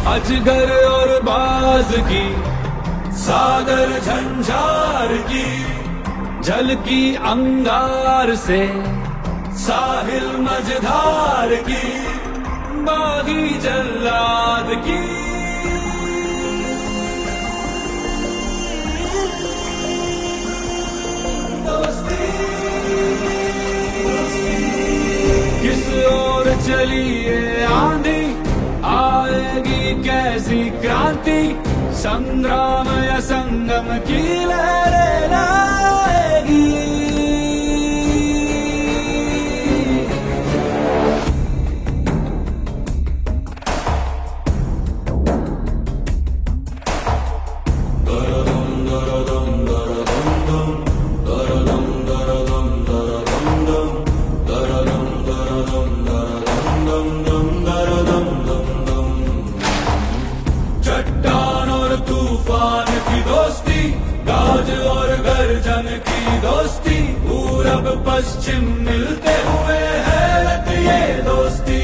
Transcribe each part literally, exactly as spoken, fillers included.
अजगर और बाज की, सागर झंझार की, झलकी अंगार से साहिल मझधार की, बागी जल्लाद की। दोस्ती किस ओर चली ये आंधी, आएगी कैसी क्रांति, संग्राम या संगम की लहरें लाएगी। चट्टान और तूफान की दोस्ती, गाज और गर्जन की दोस्ती, पूरब पश्चिम मिलते हुए हैरत ये दोस्ती।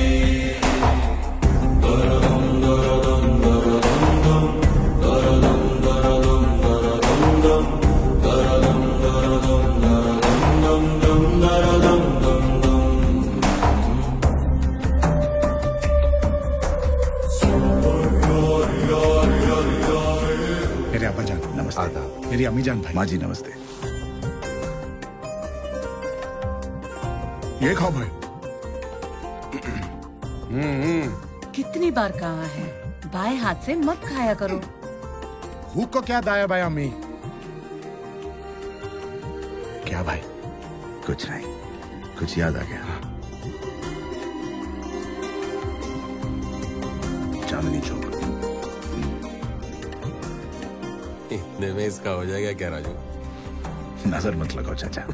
मेरे अब्बा जान नमस्ते। मेरी अम्मी जान भाई। माँ जी नमस्ते। ये खाओ भाई। कितनी बार कहा है बाएं हाथ से मत खाया करो। भूख को क्या दाया भाई अम्मी? क्या भाई? कुछ नहीं, कुछ याद आ गया। चांदनी चौक। इतने में इसका हो जाएगा क्या राजू? नजर मत लगाओ चाचा।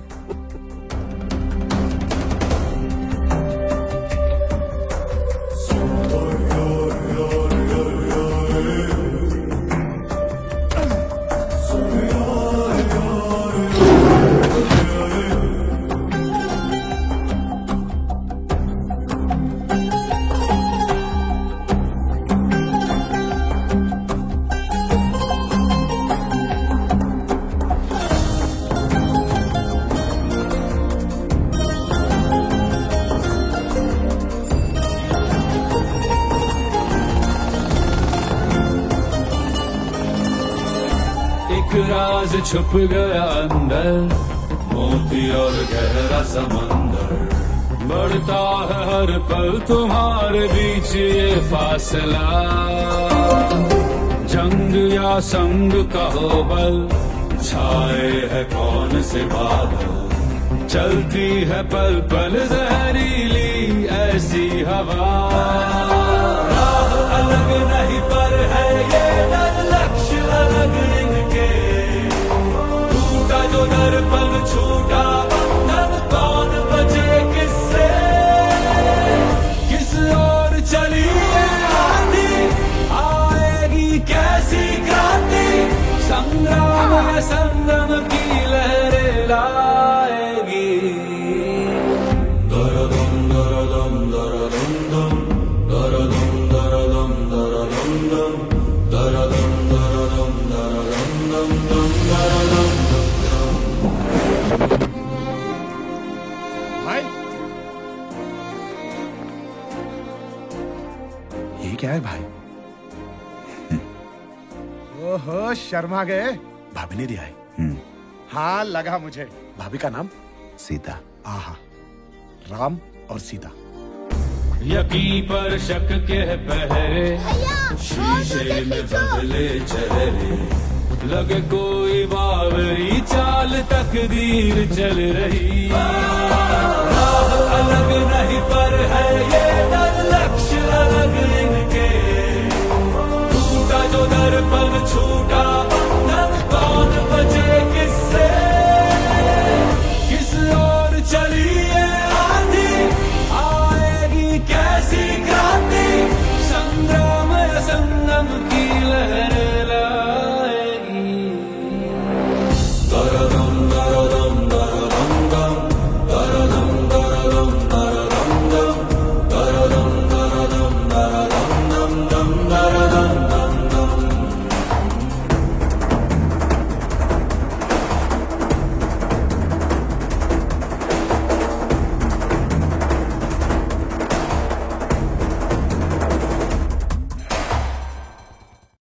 एक राज छुप गया अंदर, मोती और गहरा समंदर, बढ़ता है हर पल तुम्हारे बीच ये फासला। जंग या संग का हो बल, छाए है कौन से बादल, चलती है पल पल जहरीली ऐसी हवा। राह अलग नहीं पर है ये डर, लक्ष्य अलग इनके, टूटा जो दर्पण छूटा बंधन, कौन बचे किससे, किस ओर चली ये आंधी, आएगी कैसी क्रांति, संग्राम या संगम की लहरें लाएगी। दरदम दरदम दरदम दम, दरदम दरदम दरदम दम, दरदम दरदम दरदम दम दम, दरदम दम दम। भाई ये क्या है भाई? ओहो शर्मा गए। भाभी ने दिया है। हम्म, हाँ लगा मुझे। भाभी का नाम? सीता। आहा, राम और सीता। यकीन पर शक के पहरे, शीशे में बदले चेहरे, लगे कोई बावरी चाल तकदीर चल रही। राह अलग नहीं पर है ये डर, लक्ष्य अलग